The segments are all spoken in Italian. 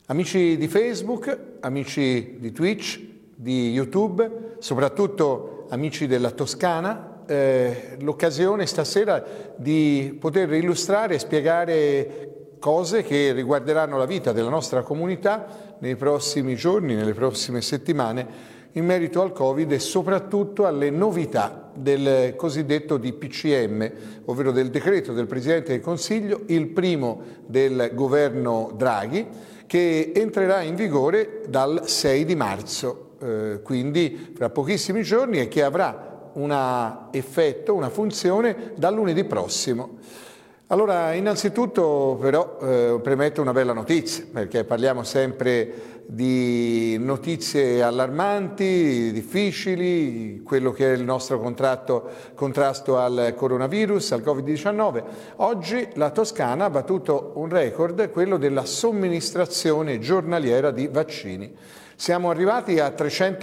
Amici di Facebook, amici di Twitch, di YouTube, soprattutto amici della Toscana, l'occasione stasera di poter illustrare e spiegare cose che riguarderanno la vita della nostra comunità nei prossimi giorni, nelle prossime settimane, in merito al Covid e soprattutto alle novità del cosiddetto DPCM, ovvero del decreto del Presidente del Consiglio, il primo del governo Draghi, che entrerà in vigore dal 6 di marzo, quindi fra pochissimi giorni, e che avrà un effetto, una funzione dal lunedì prossimo. Allora, innanzitutto però premetto una bella notizia, perché parliamo sempre di notizie allarmanti, difficili, quello che è il nostro contrasto al coronavirus, al Covid-19. Oggi la Toscana ha battuto un record, quello della somministrazione giornaliera di vaccini. Siamo arrivati a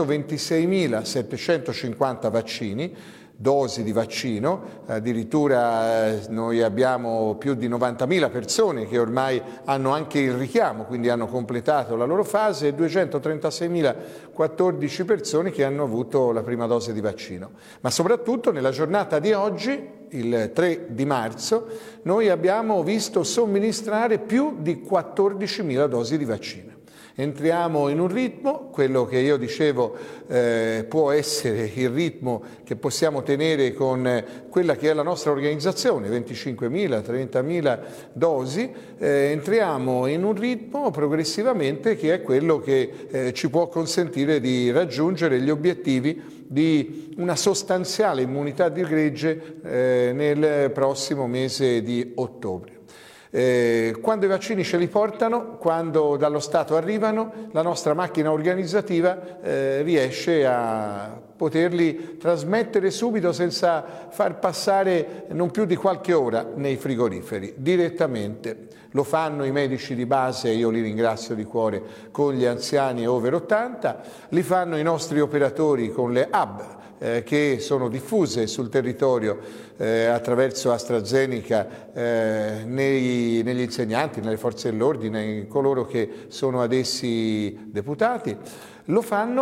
326.750 vaccini, dosi di vaccino, addirittura noi abbiamo più di 90.000 persone che ormai hanno anche il richiamo, quindi hanno completato la loro fase, e 236.014 persone che hanno avuto la prima dose di vaccino. Ma soprattutto nella giornata di oggi, il 3 di marzo, noi abbiamo visto somministrare più di 14.000 dosi di vaccino. Entriamo in un ritmo, quello che io dicevo può essere il ritmo che possiamo tenere con quella che è la nostra organizzazione, 25.000, 30.000 dosi, entriamo in un ritmo progressivamente che è quello che ci può consentire di raggiungere gli obiettivi di una sostanziale immunità di gregge nel prossimo mese di ottobre. Quando i vaccini ce li portano, quando dallo Stato arrivano, la nostra macchina organizzativa riesce a poterli trasmettere subito senza far passare non più di qualche ora nei frigoriferi, direttamente. Lo fanno i medici di base, io li ringrazio di cuore, con gli anziani over 80, li fanno i nostri operatori con le hub, che sono diffuse sul territorio attraverso AstraZeneca negli insegnanti, nelle forze dell'ordine, in coloro che sono ad essi deputati. Lo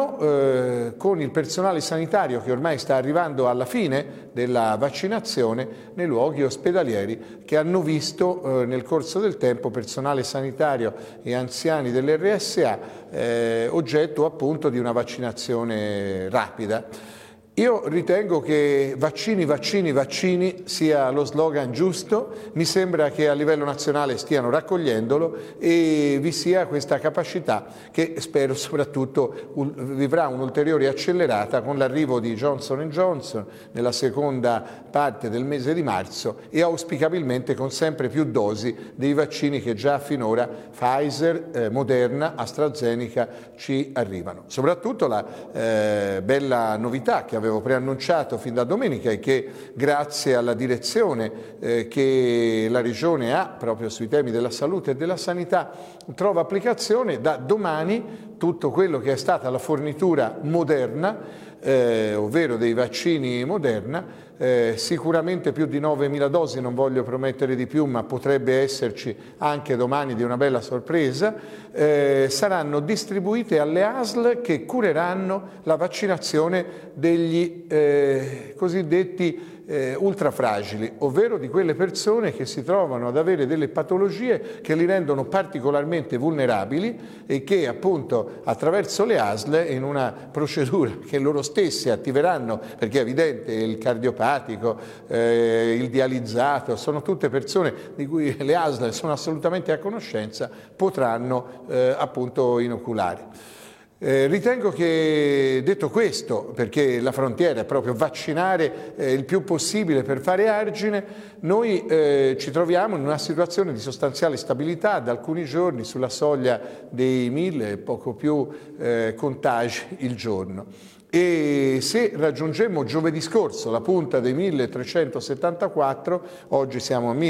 fanno con il personale sanitario che ormai sta arrivando alla fine della vaccinazione nei luoghi ospedalieri, che hanno visto nel corso del tempo personale sanitario e anziani dell'RSA oggetto appunto di una vaccinazione rapida. Io ritengo che vaccini, vaccini, vaccini sia lo slogan giusto, mi sembra che a livello nazionale stiano raccogliendolo e vi sia questa capacità che spero soprattutto vivrà un'ulteriore accelerata con l'arrivo di Johnson & Johnson nella seconda parte del mese di marzo e auspicabilmente con sempre più dosi dei vaccini che già finora Pfizer, Moderna, AstraZeneca ci arrivano. Soprattutto la bella novità che avevo preannunciato fin da domenica e che grazie alla direzione che la Regione ha proprio sui temi della salute e della sanità trova applicazione. Da domani tutto quello che è stata la fornitura Moderna, ovvero dei vaccini Moderna, sicuramente più di 9.000 dosi, non voglio promettere di più, ma potrebbe esserci anche domani di una bella sorpresa, saranno distribuite alle ASL che cureranno la vaccinazione degli cosiddetti ultrafragili, ovvero di quelle persone che si trovano ad avere delle patologie che li rendono particolarmente vulnerabili e che appunto attraverso le ASL, in una procedura che loro stesse attiveranno, perché è evidente il cardiopatico, il dializzato, sono tutte persone di cui le ASL sono assolutamente a conoscenza, potranno appunto inoculare. Ritengo che, detto questo, perché la frontiera è proprio vaccinare il più possibile per fare argine, noi ci troviamo in una situazione di sostanziale stabilità da alcuni giorni sulla soglia dei 1.000 e poco più contagi il giorno. e se raggiungemmo giovedì scorso la punta dei 1374, oggi siamo a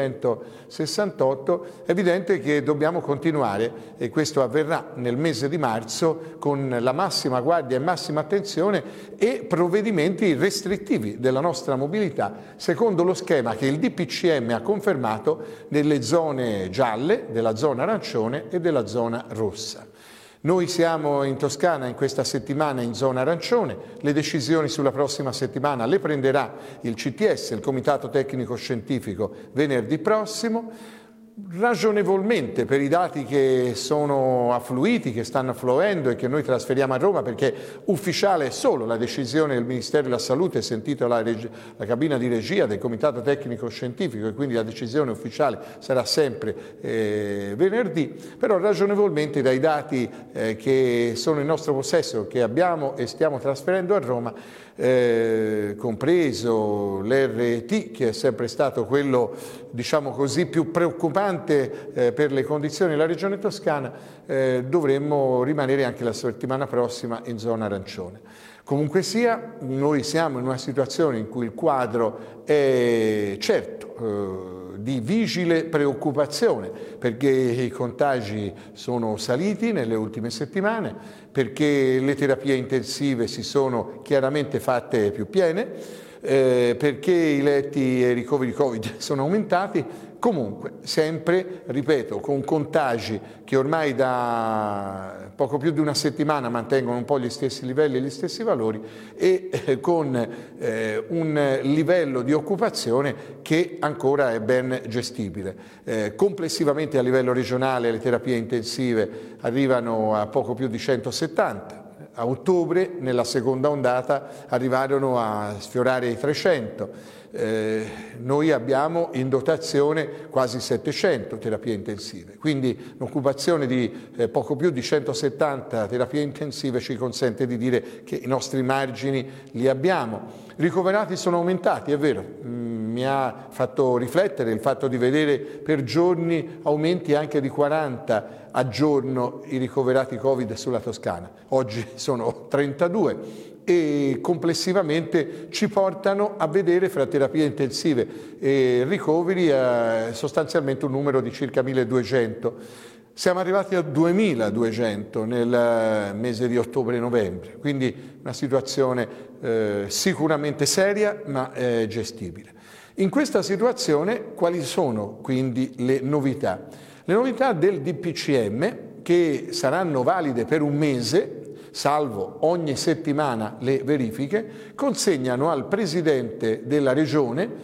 1168, è evidente che dobbiamo continuare e questo avverrà nel mese di marzo con la massima guardia e massima attenzione e provvedimenti restrittivi della nostra mobilità secondo lo schema che il DPCM ha confermato nelle zone gialle, della zona arancione e della zona rossa. Noi siamo in Toscana in questa settimana in zona arancione, le decisioni sulla prossima settimana le prenderà il CTS, il Comitato Tecnico Scientifico, venerdì prossimo. Ragionevolmente per i dati che sono affluiti, che stanno affluendo e che noi trasferiamo a Roma, perché ufficiale è solo la decisione del Ministero della Salute, sentito la cabina di regia del Comitato Tecnico Scientifico, e quindi la decisione ufficiale sarà sempre venerdì, però ragionevolmente dai dati che sono in nostro possesso, che abbiamo e stiamo trasferendo a Roma, compreso l'RT, che è sempre stato quello, diciamo così, più preoccupante per le condizioni della Regione Toscana, dovremmo rimanere anche la settimana prossima in zona arancione. Comunque sia, noi siamo in una situazione in cui il quadro è certo di vigile preoccupazione, perché i contagi sono saliti nelle ultime settimane, perché le terapie intensive si sono chiaramente fatte più piene, perché i letti e i ricoveri Covid sono aumentati. Comunque, sempre, ripeto, con contagi che ormai da poco più di una settimana mantengono un po' gli stessi livelli e gli stessi valori e con un livello di occupazione che ancora è ben gestibile. Complessivamente a livello regionale le terapie intensive arrivano a poco più di 170. A ottobre, nella seconda ondata, arrivarono a sfiorare i 300. Noi abbiamo in dotazione quasi 700 terapie intensive, quindi un'occupazione di poco più di 170 terapie intensive ci consente di dire che i nostri margini li abbiamo. Ricoverati sono aumentati, è vero, mi ha fatto riflettere il fatto di vedere per giorni aumenti anche di 40 a giorno i ricoverati Covid sulla Toscana, oggi sono 32 e complessivamente ci portano a vedere fra terapie intensive e ricoveri sostanzialmente un numero di circa 1200. Siamo arrivati a 2200 nel mese di ottobre-novembre, quindi una situazione sicuramente seria ma gestibile. In questa situazione quali sono quindi le novità? Le novità del DPCM, che saranno valide per un mese, salvo ogni settimana le verifiche, consegnano al Presidente della Regione,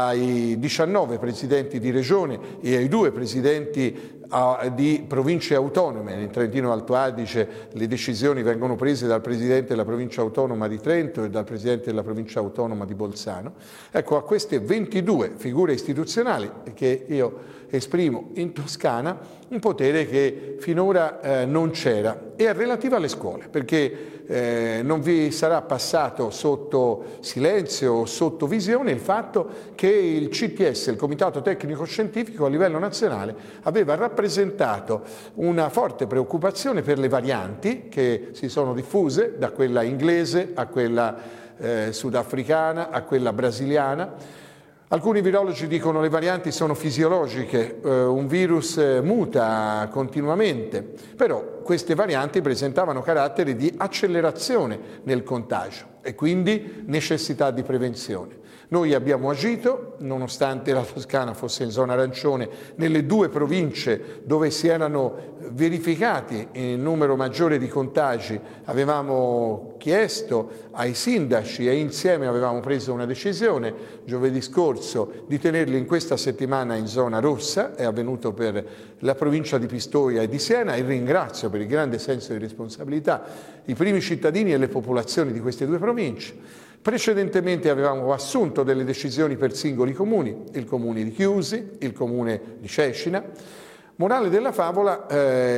ai 19 Presidenti di Regione e ai 2 Presidenti di province autonome. In Trentino Alto Adige le decisioni vengono prese dal Presidente della Provincia Autonoma di Trento e dal Presidente della Provincia Autonoma di Bolzano. Ecco, a queste 22 figure istituzionali che io esprimo in Toscana un potere che finora non c'era e è relativa alle scuole, perché non vi sarà passato sotto silenzio o sotto visione il fatto che il CTS, il Comitato Tecnico Scientifico a livello nazionale, aveva rappresentato una forte preoccupazione per le varianti che si sono diffuse da quella inglese a quella sudafricana a quella brasiliana. Alcuni virologi dicono che le varianti sono fisiologiche, un virus muta continuamente, però queste varianti presentavano carattere di accelerazione nel contagio e quindi necessità di prevenzione. Noi abbiamo agito, nonostante la Toscana fosse in zona arancione, nelle 2 province dove si erano verificati in numero maggiore di contagi, avevamo chiesto ai sindaci e insieme avevamo preso una decisione giovedì scorso di tenerli in questa settimana in zona rossa, è avvenuto per la provincia di Pistoia e di Siena e ringrazio per il grande senso di responsabilità i primi cittadini e le popolazioni di queste 2 province. Precedentemente avevamo assunto delle decisioni per singoli comuni, il comune di Chiusi, il comune di Cecina. Morale della favola,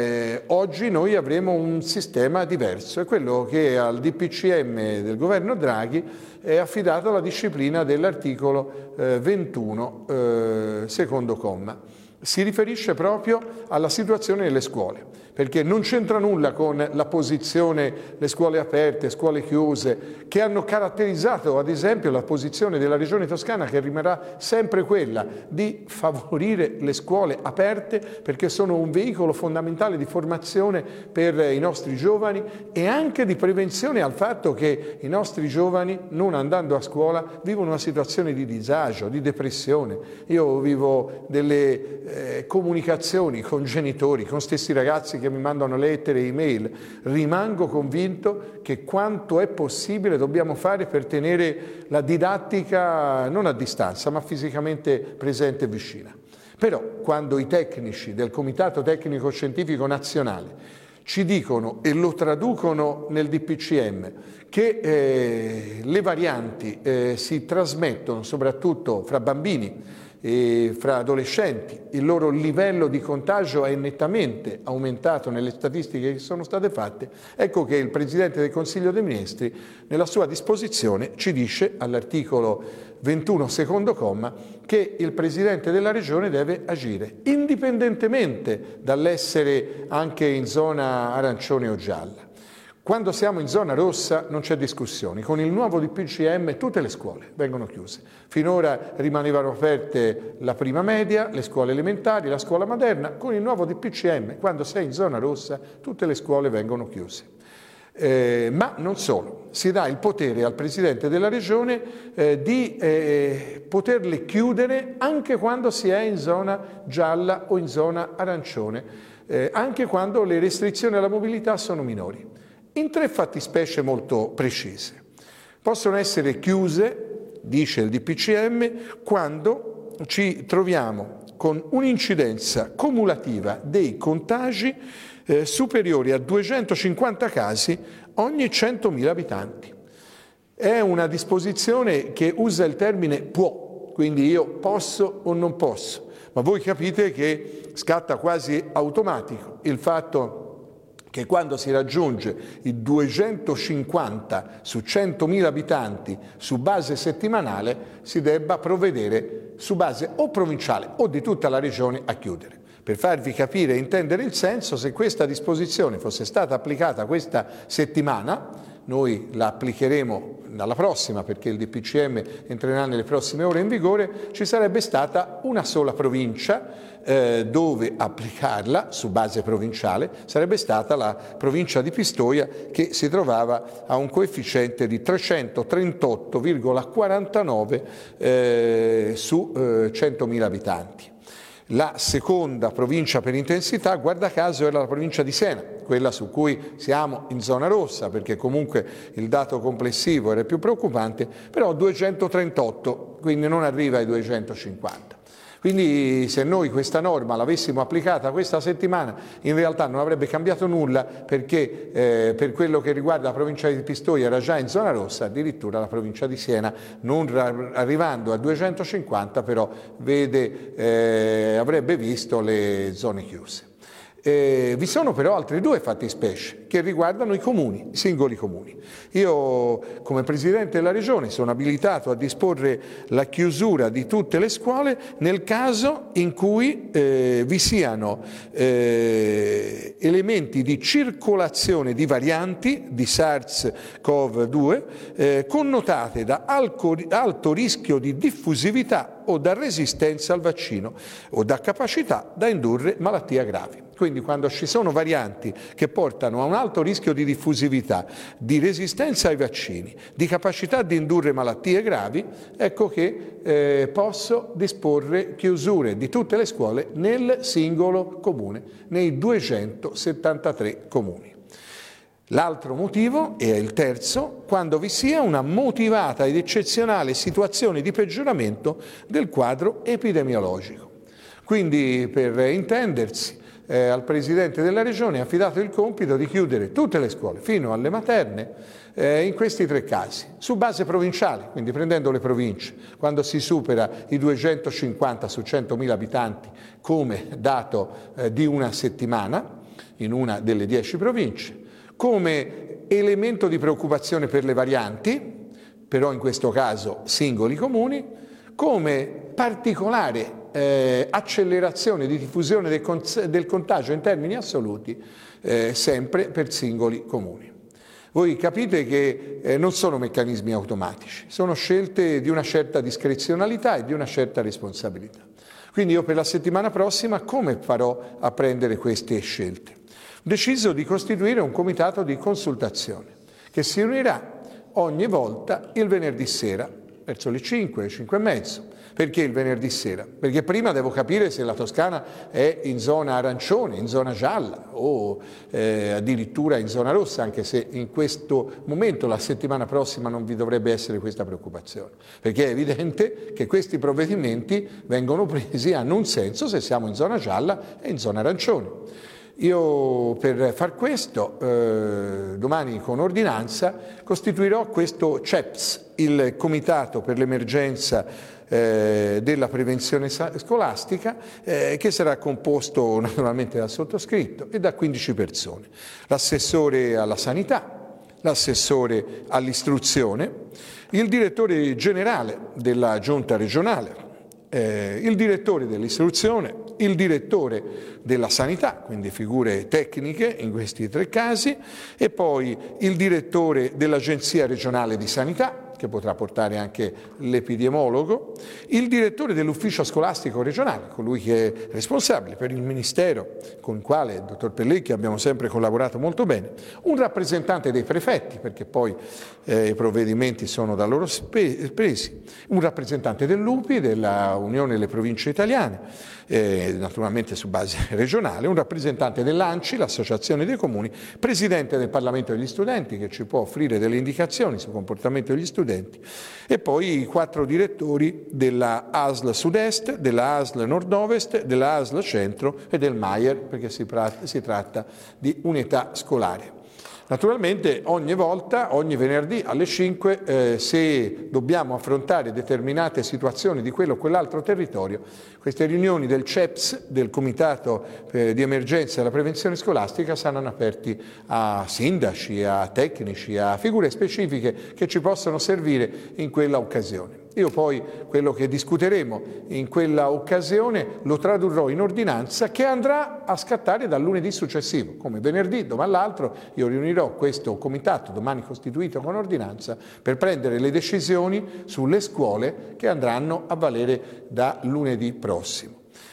oggi noi avremo un sistema diverso, è quello che al DPCM del governo Draghi è affidato la disciplina dell'articolo 21, secondo comma. si riferisce proprio alla situazione delle scuole, perché non c'entra nulla con la posizione, le scuole aperte, scuole chiuse, che hanno caratterizzato ad esempio la posizione della Regione Toscana, che rimarrà sempre quella di favorire le scuole aperte perché sono un veicolo fondamentale di formazione per i nostri giovani e anche di prevenzione al fatto che i nostri giovani, non andando a scuola, vivono una situazione di disagio, di depressione. Io vivo delle comunicazioni con genitori, con stessi ragazzi che mi mandano lettere e email, rimango convinto che quanto è possibile dobbiamo fare per tenere la didattica non a distanza ma fisicamente presente e vicina. Però quando i tecnici del Comitato Tecnico Scientifico Nazionale ci dicono e lo traducono nel DPCM che le varianti si trasmettono soprattutto fra bambini e fra adolescenti, il loro livello di contagio è nettamente aumentato nelle statistiche che sono state fatte, ecco che il Presidente del Consiglio dei Ministri nella sua disposizione ci dice all'articolo 21 secondo comma che il Presidente della Regione deve agire indipendentemente dall'essere anche in zona arancione o gialla. Quando siamo in zona rossa non c'è discussione, con il nuovo DPCM tutte le scuole vengono chiuse. Finora rimanevano aperte la prima media, le scuole elementari, la scuola materna, con il nuovo DPCM quando sei in zona rossa tutte le scuole vengono chiuse. Ma non solo, si dà il potere al Presidente della Regione di poterle chiudere anche quando si è in zona gialla o in zona arancione, anche quando le restrizioni alla mobilità sono minori. In 3 fattispecie molto precise. Possono essere chiuse, dice il DPCM, quando ci troviamo con un'incidenza cumulativa dei contagi superiori a 250 casi ogni 100.000 abitanti. È una disposizione che usa il termine può, quindi io posso o non posso, ma voi capite che scatta quasi automatico il fatto che quando si raggiunge i 250 su 100.000 abitanti su base settimanale si debba provvedere su base o provinciale o di tutta la regione a chiudere. Per farvi capire e intendere il senso, se questa disposizione fosse stata applicata questa settimana, noi la applicheremo dalla prossima perché il DPCM entrerà nelle prossime ore in vigore, ci sarebbe stata una sola provincia dove applicarla su base provinciale, sarebbe stata la provincia di Pistoia che si trovava a un coefficiente di 338,49 su 100.000 abitanti. La seconda provincia per intensità, guarda caso, era la provincia di Siena, quella su cui siamo in zona rossa, perché comunque il dato complessivo era più preoccupante, però 238, quindi non arriva ai 250. Quindi se noi questa norma l'avessimo applicata questa settimana in realtà non avrebbe cambiato nulla perché per quello che riguarda la provincia di Pistoia era già in zona rossa, addirittura la provincia di Siena non arrivando a 250 però avrebbe visto le zone chiuse. Vi sono però altre 2 fattispecie che riguardano i comuni, i singoli comuni. Io come Presidente della Regione sono abilitato a disporre la chiusura di tutte le scuole nel caso in cui vi siano elementi di circolazione di varianti di SARS-CoV-2 connotate da alto rischio di diffusività o da resistenza al vaccino o da capacità da indurre malattie gravi. Quindi quando ci sono varianti che portano a un alto rischio di diffusività, di resistenza ai vaccini, di capacità di indurre malattie gravi, ecco che posso disporre chiusure di tutte le scuole nel singolo comune, nei 273 comuni. L'altro motivo, e è il terzo, quando vi sia una motivata ed eccezionale situazione di peggioramento del quadro epidemiologico. Quindi, per intendersi, al Presidente della Regione è affidato il compito di chiudere tutte le scuole, fino alle materne, in questi 3 casi, su base provinciale, quindi prendendo le province, quando si supera i 250 su 100.000 abitanti come dato di una settimana, in una delle 10 province, come elemento di preoccupazione per le varianti, però in questo caso singoli comuni, come particolare accelerazione di diffusione del contagio in termini assoluti sempre per singoli comuni. Voi capite che non sono meccanismi automatici, sono scelte di una certa discrezionalità e di una certa responsabilità. Quindi io per la settimana prossima come farò a prendere queste scelte? Ho deciso di costituire un comitato di consultazione che si riunirà ogni volta il venerdì sera, verso le 5, le 5 e mezzo. Perché il venerdì sera? Perché prima devo capire se la Toscana è in zona arancione, in zona gialla o addirittura in zona rossa, anche se in questo momento, la settimana prossima, non vi dovrebbe essere questa preoccupazione. Perché è evidente che questi provvedimenti vengono presi, hanno un senso se siamo in zona gialla e in zona arancione. Io per far questo, domani con ordinanza, costituirò questo CEPS, il Comitato per l'Emergenza della Prevenzione Scolastica, che sarà composto naturalmente dal sottoscritto e da 15 persone. L'assessore alla sanità, l'assessore all'istruzione, il direttore generale della Giunta regionale, il direttore dell'istruzione, il direttore della sanità, quindi figure tecniche in questi 3 casi, e poi il direttore dell'Agenzia regionale di sanità, che potrà portare anche l'epidemiologo, il direttore dell'ufficio scolastico regionale, colui che è responsabile per il ministero, con il quale il dottor Pellecchi abbiamo sempre collaborato molto bene, un rappresentante dei prefetti, perché poi i provvedimenti sono da loro presi, un rappresentante dell'UPI, della Unione delle Province Italiane, naturalmente su base regionale, un rappresentante dell'ANCI, l'Associazione dei Comuni, presidente del Parlamento degli Studenti, che ci può offrire delle indicazioni sul comportamento degli studenti, e poi i 4 direttori della ASL Sud-Est, della ASL Nord-Ovest, della ASL Centro e del Maier, perché si tratta di unità scolare. Naturalmente ogni volta, ogni venerdì alle 5, se dobbiamo affrontare determinate situazioni di quello o quell'altro territorio, queste riunioni del CEPS, del Comitato di Emergenza e della Prevenzione Scolastica, saranno aperti a sindaci, a tecnici, a figure specifiche che ci possono servire in quella occasione. Io poi quello che discuteremo in quella occasione lo tradurrò in ordinanza che andrà a scattare dal lunedì successivo. Come venerdì, domani l'altro, io riunirò questo comitato, domani costituito con ordinanza, per prendere le decisioni sulle scuole che andranno a valere da lunedì prossimo.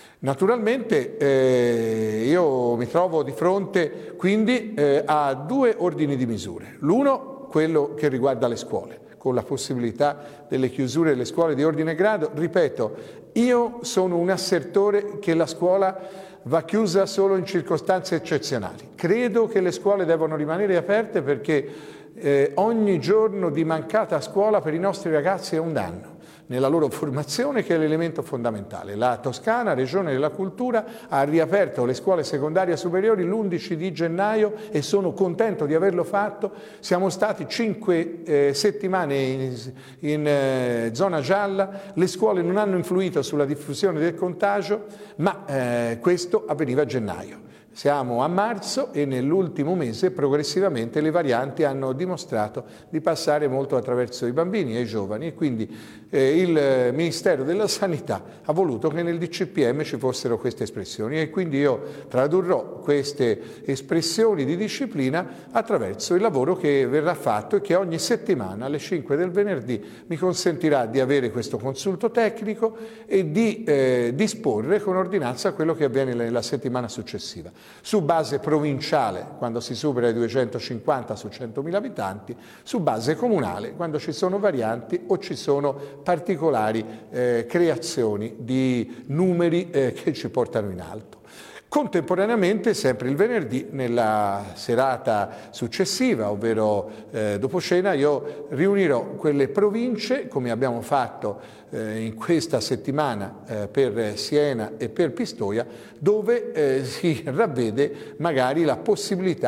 Naturalmente io mi trovo di fronte quindi a 2 ordini di misure. L'uno, quello che riguarda le scuole, con la possibilità delle chiusure delle scuole di ordine grado. Ripeto, io sono un assertore che la scuola va chiusa solo in circostanze eccezionali. Credo che le scuole devono rimanere aperte perché ogni giorno di mancata scuola per i nostri ragazzi è un danno nella loro formazione, che è l'elemento fondamentale. La Toscana, Regione della Cultura, ha riaperto le scuole secondarie superiori l'11 di gennaio e sono contento di averlo fatto. Siamo stati 5 settimane in zona gialla, le scuole non hanno influito sulla diffusione del contagio, ma questo avveniva a gennaio. Siamo a marzo e nell'ultimo mese progressivamente le varianti hanno dimostrato di passare molto attraverso i bambini e i giovani, e quindi il Ministero della Sanità ha voluto che nel DCPM ci fossero queste espressioni, e quindi io tradurrò queste espressioni di disciplina attraverso il lavoro che verrà fatto e che ogni settimana alle 5 del venerdì mi consentirà di avere questo consulto tecnico e di disporre con ordinanza quello che avviene nella settimana successiva. Su base provinciale, quando si supera i 250 su 100.000 abitanti, su base comunale, quando ci sono varianti o ci sono particolari creazioni di numeri che ci portano in alto. Contemporaneamente, sempre il venerdì, nella serata successiva, ovvero dopo cena, io riunirò quelle province, come abbiamo fatto in questa settimana per Siena e per Pistoia, dove si ravvede magari la possibilità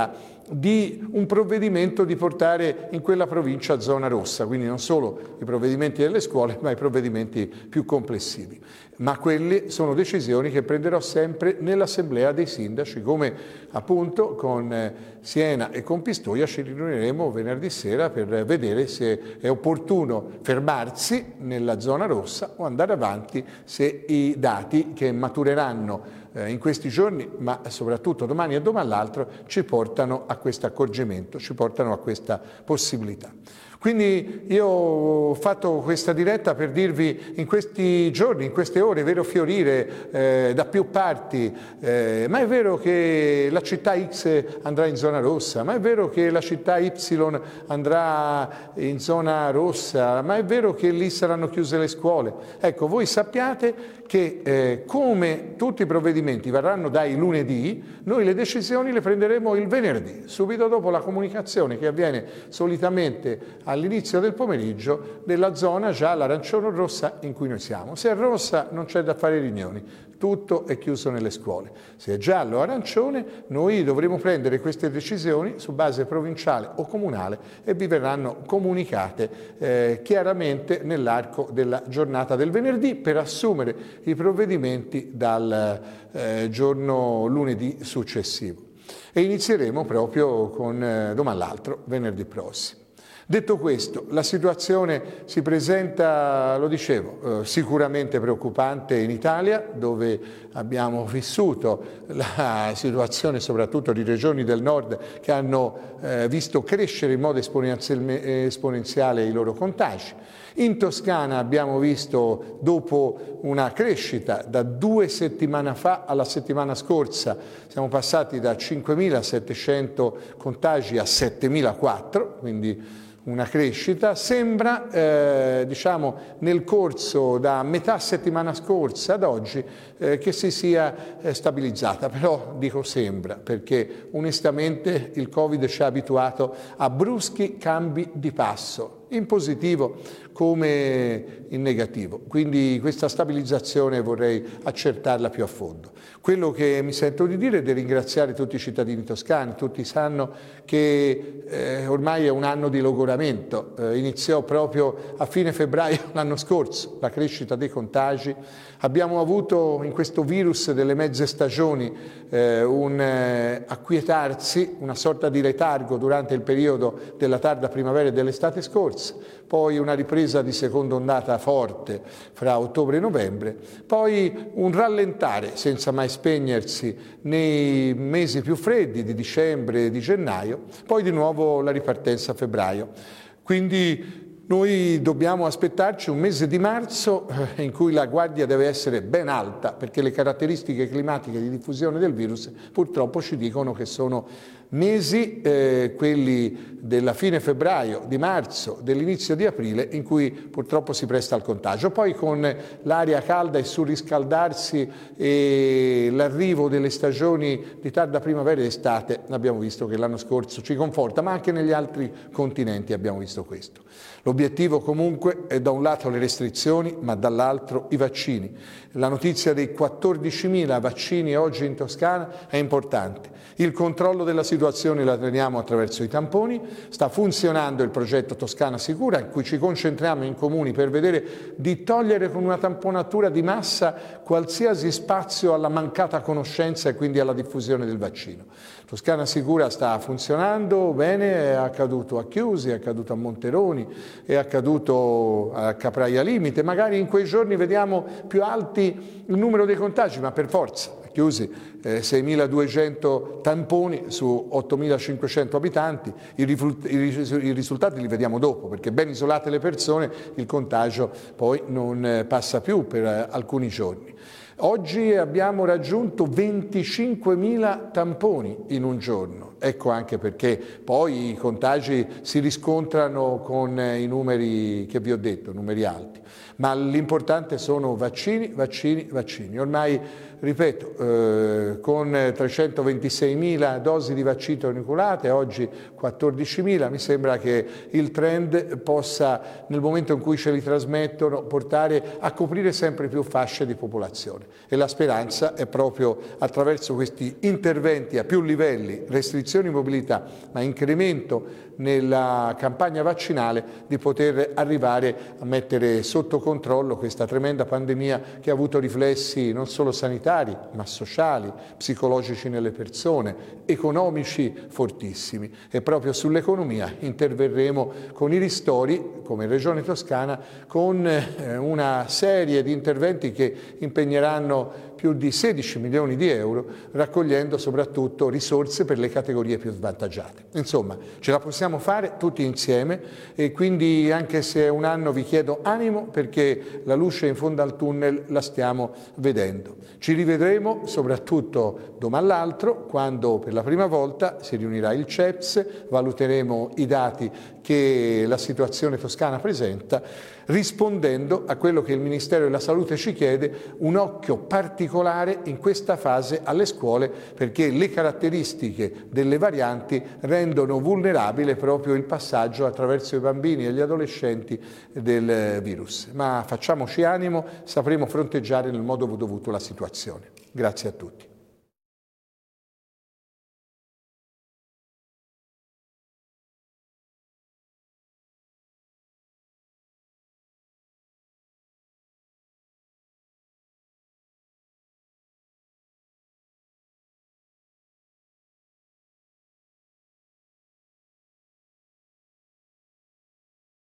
di un provvedimento di portare in quella provincia zona rossa, quindi non solo i provvedimenti delle scuole, ma i provvedimenti più complessivi. Ma quelle sono decisioni che prenderò sempre nell'assemblea dei sindaci, come appunto con Siena e con Pistoia ci riuniremo venerdì sera per vedere se è opportuno fermarsi nella zona rossa o andare avanti se i dati che matureranno in questi giorni, ma soprattutto domani e domani l'altro, ci portano a questo accorgimento, ci portano a questa possibilità. Quindi io ho fatto questa diretta per dirvi in questi giorni, in queste ore, è vero fiorire da più parti, ma è vero che la città X andrà in zona rossa, ma è vero che la città Y andrà in zona rossa, ma è vero che lì saranno chiuse le scuole. Ecco, voi sappiate che come tutti i provvedimenti varranno dai lunedì, noi le decisioni le prenderemo il venerdì, subito dopo la comunicazione che avviene solitamente all'inizio del pomeriggio della zona già l'arancione o rossa in cui noi siamo. Se è rossa non c'è da fare riunioni, tutto è chiuso nelle scuole. Se è giallo o arancione noi dovremo prendere queste decisioni su base provinciale o comunale e vi verranno comunicate chiaramente nell'arco della giornata del venerdì per assumere i provvedimenti dal giorno lunedì successivo. E inizieremo proprio con domani l'altro, venerdì prossimo. Detto questo, la situazione si presenta, lo dicevo, sicuramente preoccupante in Italia, dove abbiamo vissuto la situazione soprattutto di regioni del nord che hanno visto crescere in modo esponenziale i loro contagi. In Toscana abbiamo visto, dopo una crescita da 2 settimane fa alla settimana scorsa, siamo passati da 5.700 contagi a 7.004, quindi una crescita, sembra diciamo nel corso da metà settimana scorsa ad oggi che si sia stabilizzata, però dico sembra perché onestamente il Covid ci ha abituato a bruschi cambi di passo, in positivo come in negativo, quindi questa stabilizzazione vorrei accertarla più a fondo. Quello che mi sento di dire è di ringraziare tutti i cittadini toscani, tutti sanno che ormai è un anno di logoramento, iniziò proprio a fine febbraio l'anno scorso la crescita dei contagi, abbiamo avuto in questo virus delle mezze stagioni un acquietarsi, una sorta di letargo durante il periodo della tarda primavera e dell'estate scorsa, poi una ripresa di seconda ondata forte fra ottobre e novembre, poi un rallentare senza mai spegnersi nei mesi più freddi di dicembre e di gennaio, poi di nuovo la ripartenza a febbraio. Quindi noi dobbiamo aspettarci un mese di marzo in cui la guardia deve essere ben alta perché le caratteristiche climatiche di diffusione del virus purtroppo ci dicono che sono mesi, quelli della fine febbraio, di marzo, dell'inizio di aprile, in cui purtroppo si presta al contagio. Poi con l'aria calda e il surriscaldarsi e l'arrivo delle stagioni di tarda primavera e estate, abbiamo visto che l'anno scorso ci conforta, ma anche negli altri continenti abbiamo visto questo. L'obiettivo comunque è da un lato le restrizioni, ma dall'altro i vaccini. La notizia dei 14.000 vaccini oggi in Toscana è importante. Il controllo della situazione la teniamo attraverso i tamponi, sta funzionando il progetto Toscana Sicura in cui ci concentriamo in comuni per vedere di togliere con una tamponatura di massa qualsiasi spazio alla mancata conoscenza e quindi alla diffusione del vaccino. Toscana Sicura sta funzionando bene, è accaduto a Chiusi, è accaduto a Monteroni, è accaduto a Capraia Limite, magari in quei giorni vediamo più alti il numero dei contagi, ma per forza. Chiusi 6.200 tamponi su 8.500 abitanti, i risultati li vediamo dopo perché ben isolate le persone il contagio poi non passa più per alcuni giorni. Oggi abbiamo raggiunto 25.000 tamponi in un giorno, ecco anche perché poi i contagi si riscontrano con i numeri che vi ho detto, numeri alti. ma l'importante sono vaccini, vaccini, vaccini. Ormai, ripeto, con 326.000 dosi di vaccino inoculate, oggi 14.000, mi sembra che il trend possa, nel momento in cui ce li trasmettono, portare a coprire sempre più fasce di popolazione. E la speranza è proprio attraverso questi interventi a più livelli, restrizioni di mobilità, ma incremento nella campagna vaccinale, di poter arrivare a mettere sotto controllo questa tremenda pandemia che ha avuto riflessi non solo sanitari, ma sociali, psicologici nelle persone, economici fortissimi. E proprio sull'economia interverremo con i ristori, come Regione Toscana, con una serie di interventi che impegneranno più di 16 milioni di euro, raccogliendo soprattutto risorse per le categorie più svantaggiate. Insomma, ce la possiamo fare tutti insieme, e quindi, anche se è un anno, vi chiedo animo, perché la luce in fondo al tunnel la stiamo vedendo. Ci rivedremo soprattutto domani l'altro, quando per la prima volta si riunirà il CEPS, valuteremo i dati che la situazione toscana presenta, rispondendo a quello che il Ministero della Salute ci chiede: un occhio particolare in questa fase alle scuole, perché le caratteristiche delle varianti rendono vulnerabile proprio il passaggio attraverso i bambini e gli adolescenti del virus. Ma facciamoci animo, sapremo fronteggiare nel modo dovuto la situazione. Grazie a tutti.